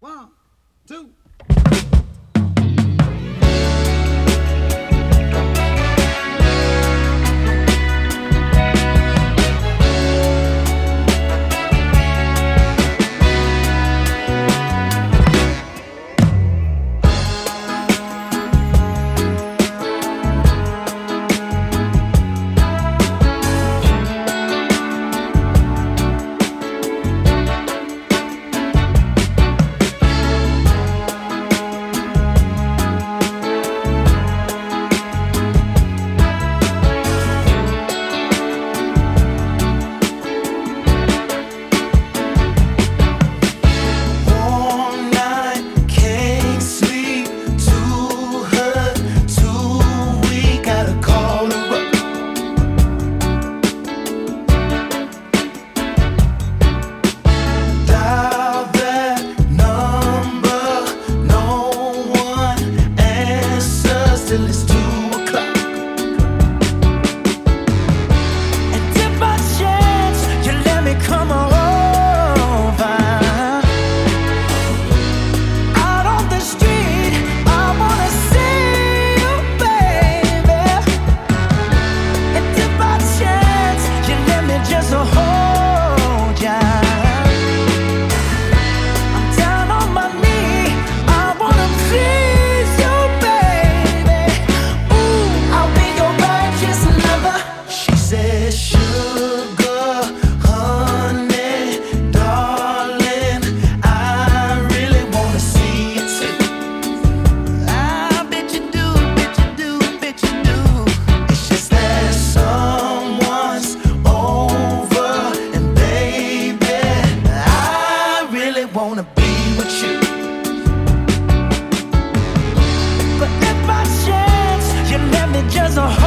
One, two. Till it's 2 o'clock. And if by chance you let me come over out on the street, I wanna see you, baby. And if by chance you let me just hold ya, I'm down on my knee, I wanna please you, baby. Sugar, honey, darling, I really wanna see you too. I bet you do, bet you do, bet you do. It's just that someone's over, and baby, I really wanna be with you. But if by chance you let me just